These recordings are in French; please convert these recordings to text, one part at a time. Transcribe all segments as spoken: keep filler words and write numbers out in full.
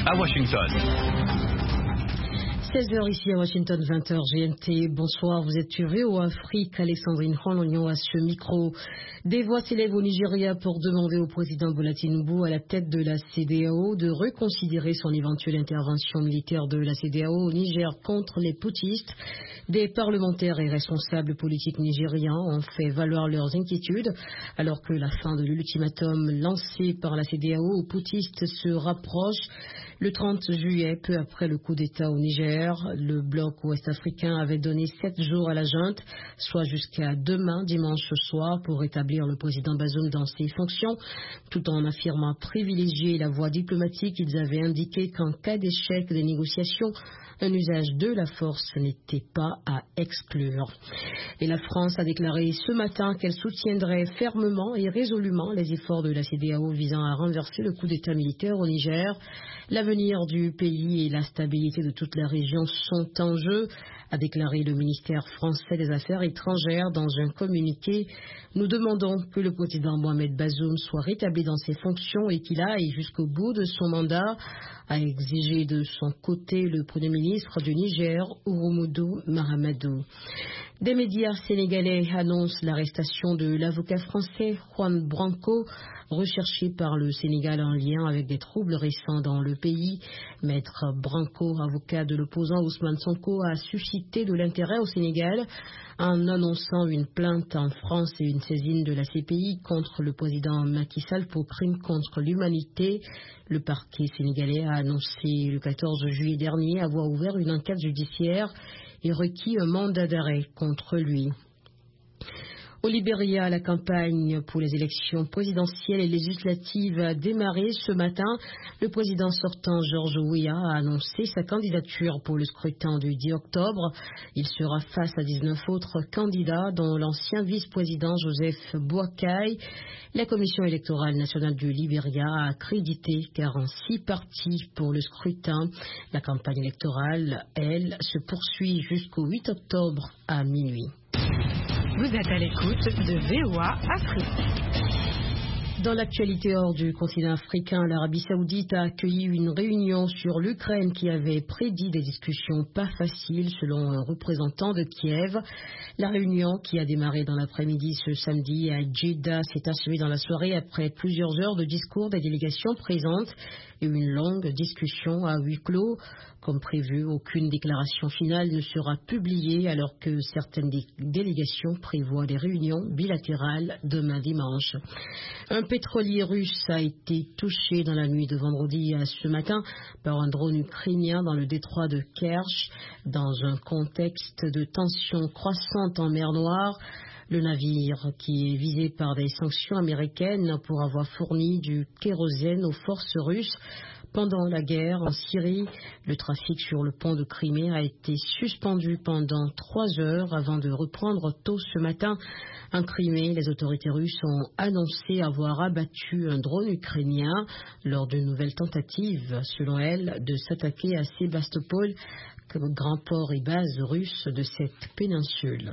à Washington. seize heures ici à Washington, vingt heures G M T. Bonsoir, vous êtes sur V O A Afrique. Alexandrine Rolognon à ce micro. Des voix s'élèvent au Nigeria pour demander au président Bola Tinubu, à la tête de la C D A O, de reconsidérer son éventuelle intervention militaire de la C D A O au Niger contre les putschistes. Des parlementaires et responsables politiques nigérians ont fait valoir leurs inquiétudes alors que la fin de l'ultimatum lancé par la C D A O aux putschistes se rapproche. Le trente juillet, peu après le coup d'État au Niger, le bloc ouest-africain avait donné sept jours à la junte, soit jusqu'à demain, dimanche soir, pour rétablir le président Bazoum dans ses fonctions. Tout en affirmant privilégier la voie diplomatique, ils avaient indiqué qu'en cas d'échec des négociations, un usage de la force n'était pas à exclure. Et la France a déclaré ce matin qu'elle soutiendrait fermement et résolument les efforts de la C D A O visant à renverser le coup d'État militaire au Niger. L'avenir du pays et la stabilité de toute la région sont en jeu, a déclaré le ministère français des Affaires étrangères dans un communiqué. Nous demandons que le président Mohamed Bazoum soit rétabli dans ses fonctions et qu'il aille jusqu'au bout de son mandat, a exigé de son côté le Premier ministre du Niger, Ouroumodou Mahamadou. Des médias sénégalais annoncent l'arrestation de l'avocat français Juan Branco, recherché par le Sénégal en lien avec des troubles récents dans le pays. Maître Branco, avocat de l'opposant Ousmane Sonko, a suscité de l'intérêt au Sénégal en annonçant une plainte en France et une saisine de la C P I contre le président Macky Sall pour crimes contre l'humanité. Le parquet sénégalais a annoncé le quatorze juillet dernier avoir ouvert une enquête judiciaire et requis un mandat d'arrêt contre lui. Au Libéria, la campagne pour les élections présidentielles et législatives a démarré ce matin. Le président sortant George Weah a annoncé sa candidature pour le scrutin du dix octobre. Il sera face à dix-neuf autres candidats, dont l'ancien vice-président Joseph Boakai. La Commission électorale nationale du Libéria a accrédité quarante-six partis pour le scrutin. La campagne électorale, elle, se poursuit jusqu'au huit octobre à minuit. Vous êtes à l'écoute de V O A Afrique. Dans l'actualité hors du continent africain, l'Arabie Saoudite a accueilli une réunion sur l'Ukraine qui avait prédit des discussions pas faciles selon un représentant de Kiev. La réunion, qui a démarré dans l'après-midi ce samedi à Jeddah, s'est achevée dans la soirée après plusieurs heures de discours des délégations présentes et une longue discussion à huis clos. Comme prévu, aucune déclaration finale ne sera publiée alors que certaines dé- délégations prévoient des réunions bilatérales demain dimanche. Un pétrolier russe a été touché dans la nuit de vendredi à ce matin par un drone ukrainien dans le détroit de Kerch, dans un contexte de tensions croissantes en mer Noire. Le navire, qui est visé par des sanctions américaines pour avoir fourni du kérosène aux forces russes pendant la guerre en Syrie, le trafic sur le pont de Crimée a été suspendu pendant trois heures avant de reprendre tôt ce matin. En Crimée, les autorités russes ont annoncé avoir abattu un drone ukrainien lors d'une nouvelle tentative, selon elles, de s'attaquer à Sébastopol, grand port et base russe de cette péninsule.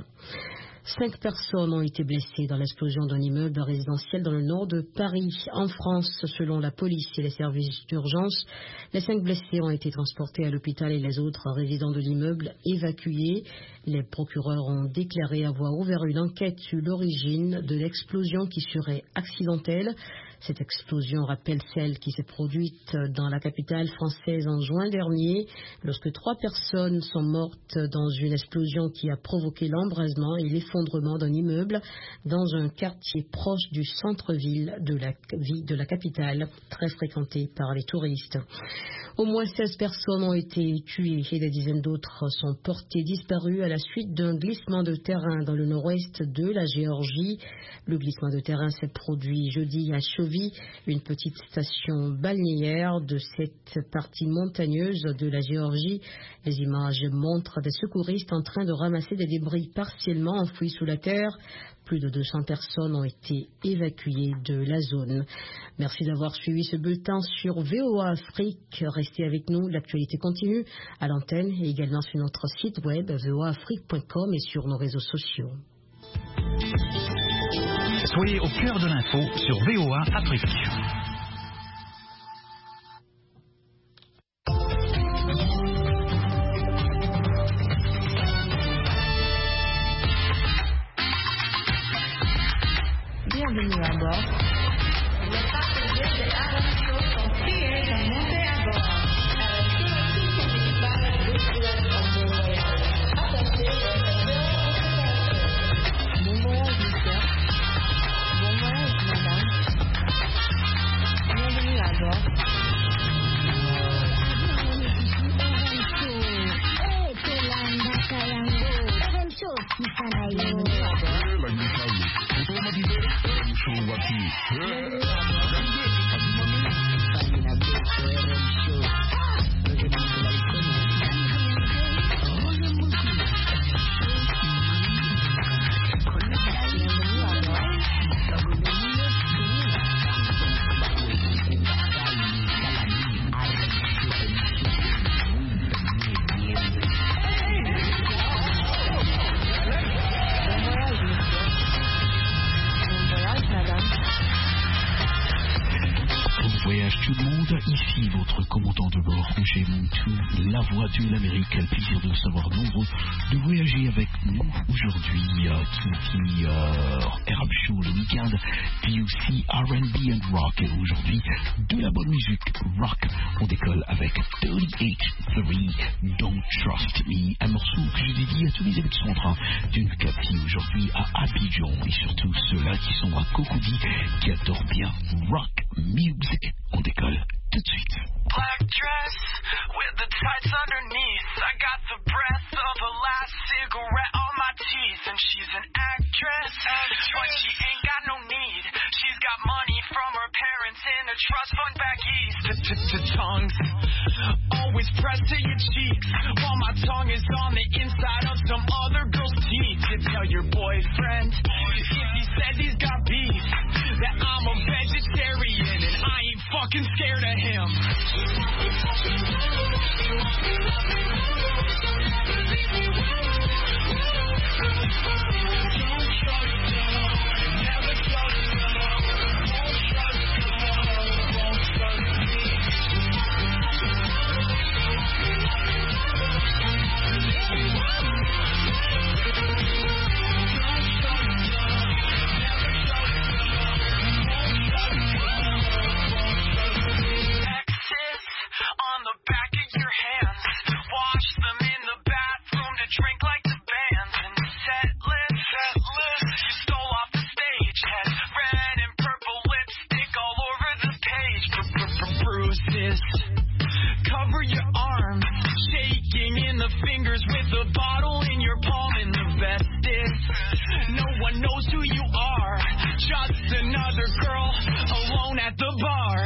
Cinq personnes ont été blessées dans l'explosion d'un immeuble résidentiel dans le nord de Paris. En France, selon la police et les services d'urgence, les cinq blessés ont été transportés à l'hôpital et les autres résidents de l'immeuble évacués. Les procureurs ont déclaré avoir ouvert une enquête sur l'origine de l'explosion qui serait accidentelle. Cette explosion rappelle celle qui s'est produite dans la capitale française en juin dernier, lorsque trois personnes sont mortes dans une explosion qui a provoqué l'embrasement et l'effondrement d'un immeuble dans un quartier proche du centre-ville de la, de la capitale, très fréquenté par les touristes. Au moins seize personnes ont été tuées et des dizaines d'autres sont portées disparues à la suite d'un glissement de terrain dans le nord-ouest de la Géorgie. Le glissement de terrain s'est produit jeudi à Chovy, une petite station balnéaire de cette partie montagneuse de la Géorgie. Les images montrent des secouristes en train de ramasser des débris partiellement enfouis sous la terre. Plus de deux cents personnes ont été évacuées de la zone. Merci d'avoir suivi ce bulletin sur V O A Afrique. Restez avec nous, l'actualité continue à l'antenne et également sur notre site web v o a afrique point com et sur nos réseaux sociaux. Soyez au cœur de l'info sur V O A Afrique. Tout le monde, ici votre commandant de bord, Roger Montou, la voix de l'Amérique. Quel plaisir de savoir nombreux de voyager avec nous aujourd'hui. Euh, Kinky euh, Arab Show le week-end, puis aussi R and B and rock. Et aujourd'hui, de la bonne musique rock. On décolle avec thirty-eight three, Don't Trust Me, un morceau que j'ai dédié à tous les habitants en train d'une captive aujourd'hui à Abidjan et surtout ceux-là qui sont à Cocody, qui adorent bien rock music. On décolle tout de suite. Black dress with the tights underneath. I got the breath of a last cigarette on my teeth. And she's an actress, but she ain't got no need. She's got money from her parents in a trust fund back east. Tongues always pressed to your cheeks, while my tongue is on the inside of some other girl's teeth. You tell your boyfriend if he says he's got beef that I'm a vegetarian and I ain't fucking scared of him. Drink like the band and set list, set list. You stole off the stage, had red and purple lipstick all over the page. Bruises cover your arms, shaking in the fingers with a bottle in your palm. And the best is no one knows who you are, just another girl alone at the bar.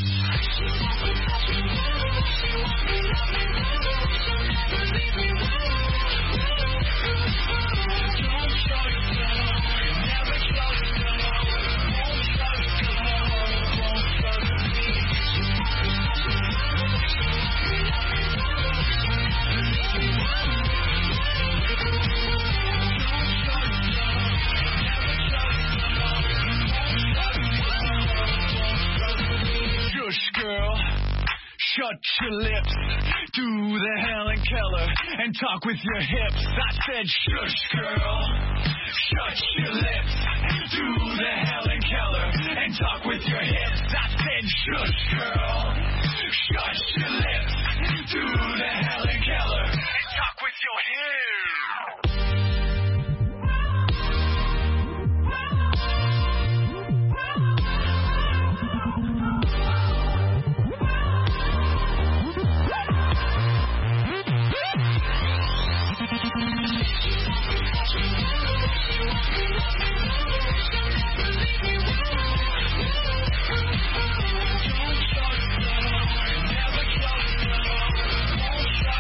Girl, shut your lips, do the Helen Keller and talk with your hips. I said shush girl, shut your lips, do the Helen Keller and talk with your hips. I said shush girl, shut your lips, do the Helen Keller and talk with your hips. Never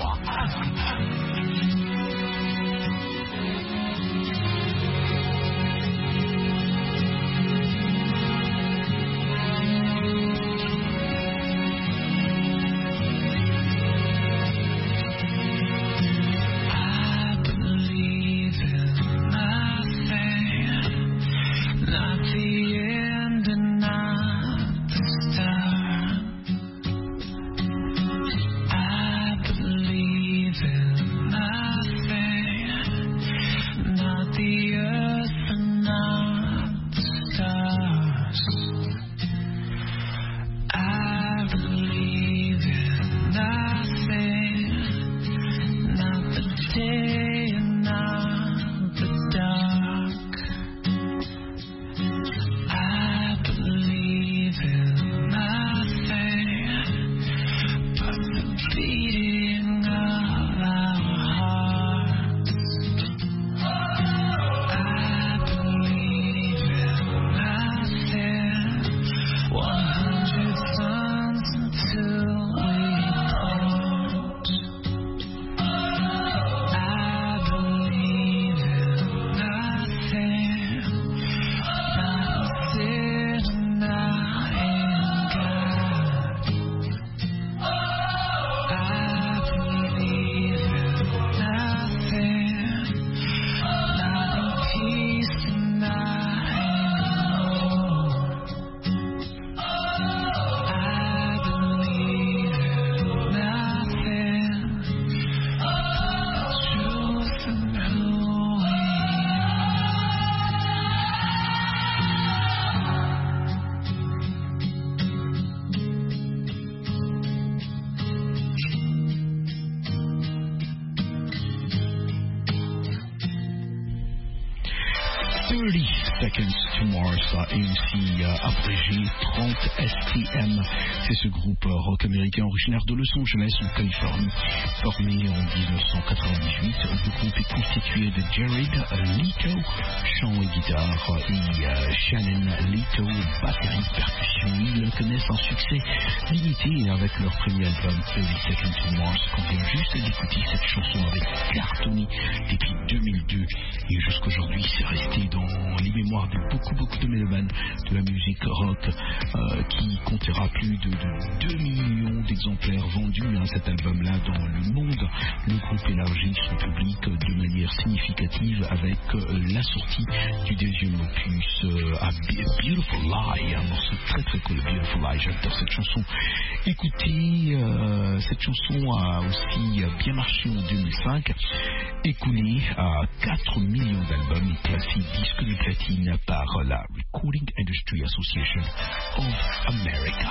thirty Seconds to Mars, et aussi euh, abrégé trente S T M. C'est ce groupe euh, rock américain originaire de Los Angeles en Californie, formé en dix-neuf cent quatre-vingt-dix-huit. Le groupe est constitué de Jared Leto, chant et guitare, et euh, Shannon Leto, batterie, percussion. Ils connaissent un succès limité avec leur premier album thirty Seconds to Mars, qu'on vient juste d'écouter. Cette chanson avait cartonné depuis deux mille deux et jusqu'aujourd'hui c'est resté dans les mémoires de beaucoup beaucoup de mélomanes de la musique rock, euh, qui comptera plus de, de deux millions d'exemplaires vendus à cet album-là dans le monde. Le groupe élargit son public de manière significative avec euh, la sortie du deuxième opus euh, à Beautiful Lie, un morceau très très cool, Beautiful Lie. J'adore cette chanson. Écoutez, euh, cette chanson a aussi bien marché en deux mille cinq, écoulée à quatre millions d'albums et classée disque de platine par la Recording Industry Association of America.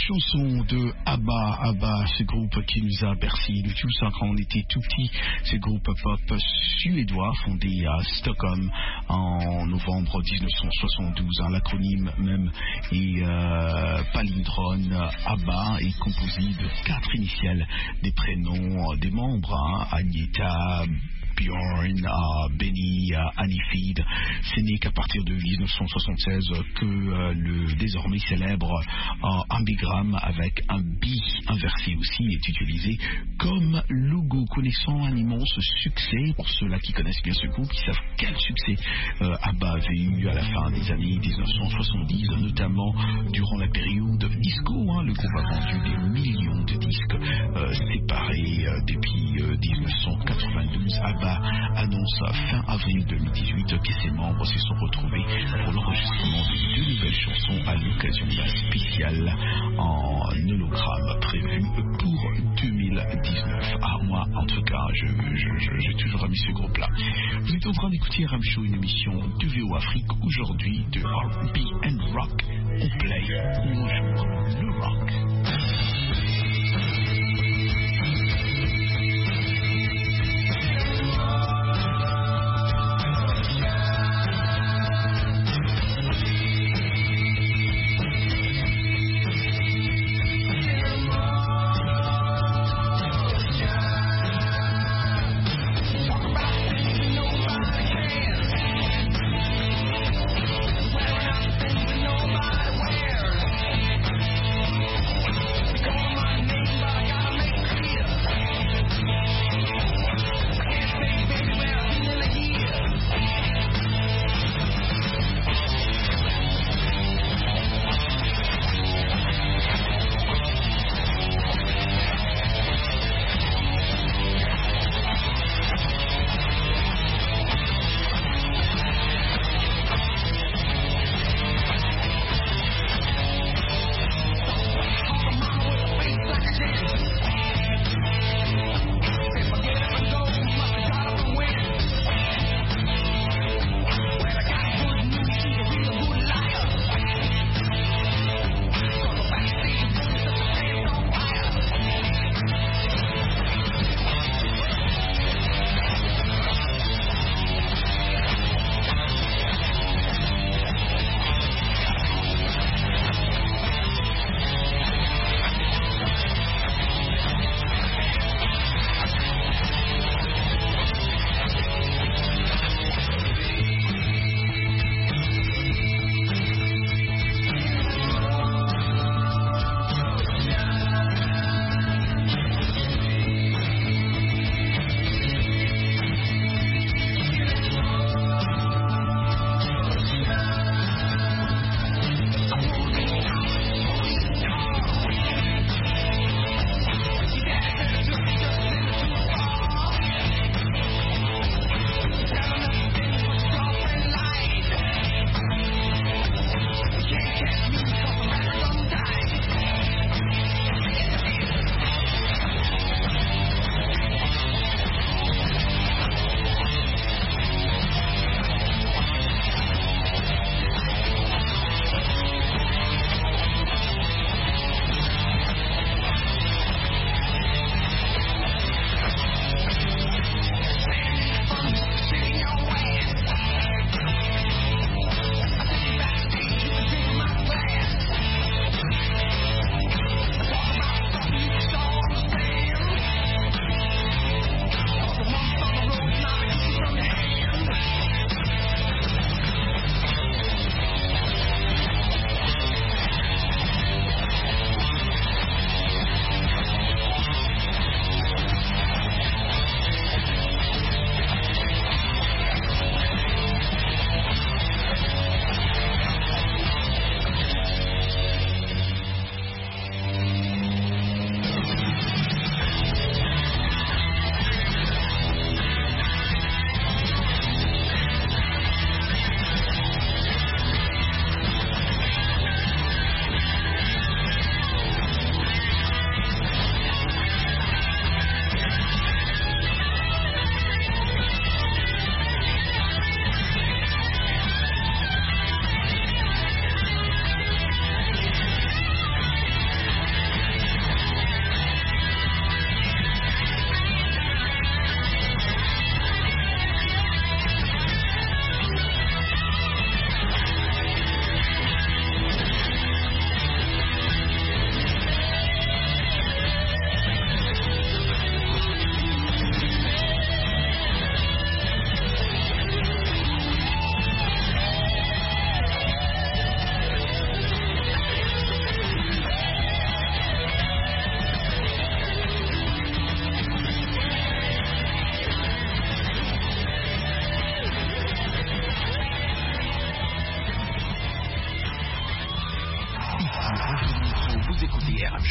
chanson de ABBA, ABBA, ce groupe qui nous a bercé nous tous hein, quand on était tout petits, ce groupe pop suédois fondé à Stockholm en novembre dix-neuf cent soixante-douze. Hein, l'acronyme même est euh, palindrome. ABBA est composé de quatre initiales des prénoms des membres, hein, Agneta, Björn, uh, Benny, uh, Annie Feed. Ce n'est qu'à partir de dix-neuf cent soixante-seize que uh, le désormais célèbre uh, ambigramme avec un bi inversé aussi est utilisé comme logo, connaissant un immense succès. Pour ceux-là qui connaissent bien ce groupe, qui savent quel succès uh, ABBA avait eu à la fin des années dix-neuf cent soixante-dix, notamment durant la période disco. Hein, le groupe a vendu des millions de disques uh, séparés uh, depuis uh, dix-neuf cent quatre-vingt-douze. ABBA annonce fin avril deux mille dix-huit que ses membres se sont retrouvés pour l'enregistrement de deux nouvelles chansons à l'occasion d'un spécial en hologramme prévu pour deux mille dix-neuf. Ah, moi, en tout cas, je, je, je, j'ai toujours aimé ce groupe-là. Vous êtes en train d'écouter Ram Show, une émission de V O Afrique, aujourd'hui de R and B and Rock. On play, on joue le rock. Nobody wears.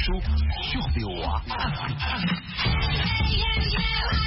Show sur V O A Afrique.